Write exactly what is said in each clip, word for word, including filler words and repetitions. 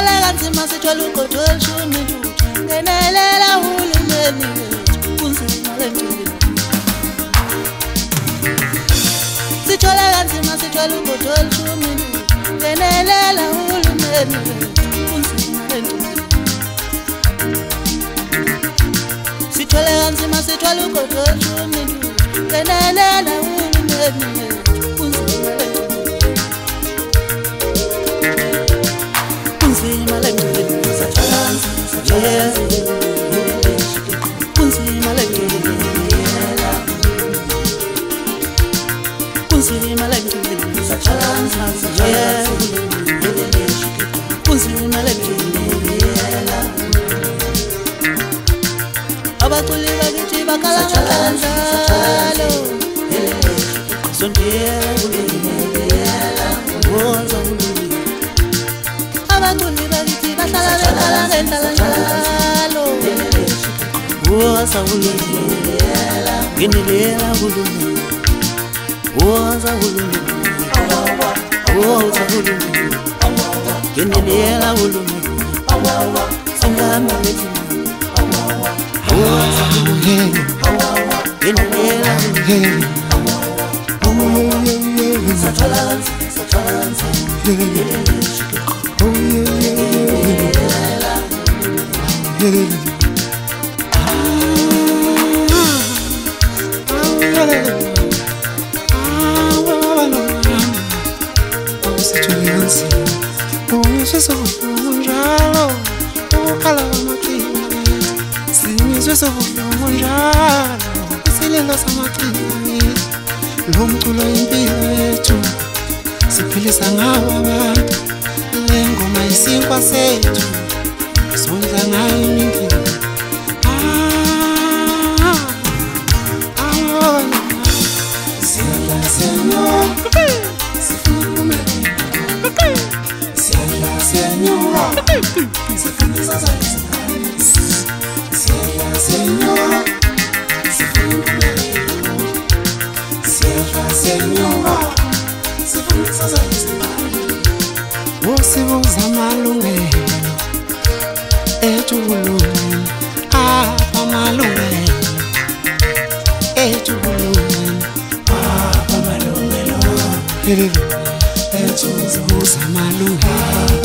Sithola kanzima sithola ugodo olishumi ntuthu ngenelela uhulumeni wethu kunzima lentuli. Sithola kanzima sithola ugodo olishumi ntuthu ngenelela uhulumeni wethu kunzima lentuli. Sithola kanzima sithola ugodo olishumi ntuthu ngenelela uhulumeni wethu kunzima lentuli. Kunzima lentuli. Yeah. Kunzima lentuli. Kunzima lentuli. Yeah. Kunzima lentuli. Abaculi bakithi bakhala kanjalo. Sondela kulungela. Wonza kulungela. Abaculi bakithi bahlala bekhala ngendlela njalo. Wonza kulungela. Ngenelela kulungela. Wonza kulungela. Wonza kulungela. Ngenelela kulungela. Singama lethi. Wonza kulungela. Ngenelela kulungela. Sathalansi, sathalansi. Oh yeah, yeah, yeah. Sobuhlungunjalo ukhala amaqhinga sinizwe sobuhlungunjalo isilelo samaqhinga lo mculo impilo yethu siphilisa ngawo abantu le ngoma isinkwa sethu sondla ngayo impilo ah ah siyala senyor sifuna Señor, se fue esa salsa. Cierra, Señor, se fue un medio. Cierra, Señor, se fue esa salsa. Você usa malungelo, é tulumen, ah, pa malungelo, é tulumen, ah, pa malungelo. É tudo usa malungelo.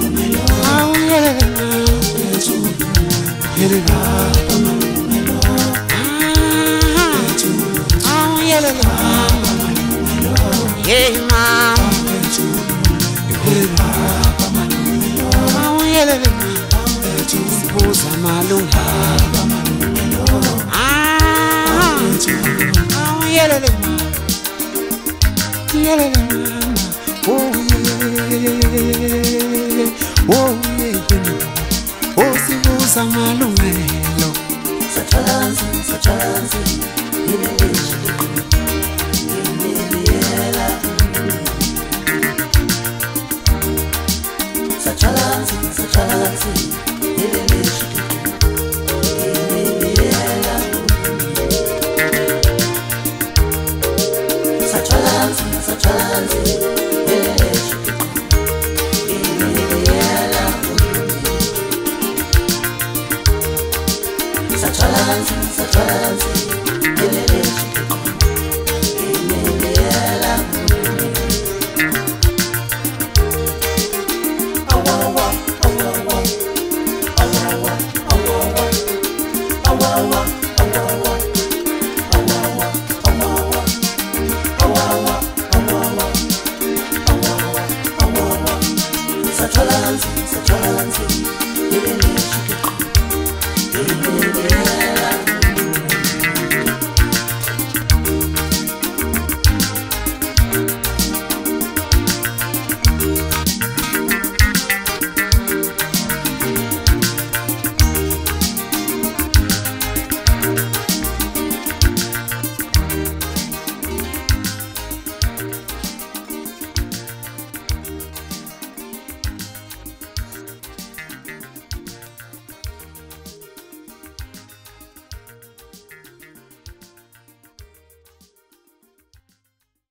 Malungelo Sathalansi, Sathalansi, Sathalansi, Sathalansi, Sathalansi, Sathalansi. Sathalansi, Sathalansi, Sathalansi, Sathalansi,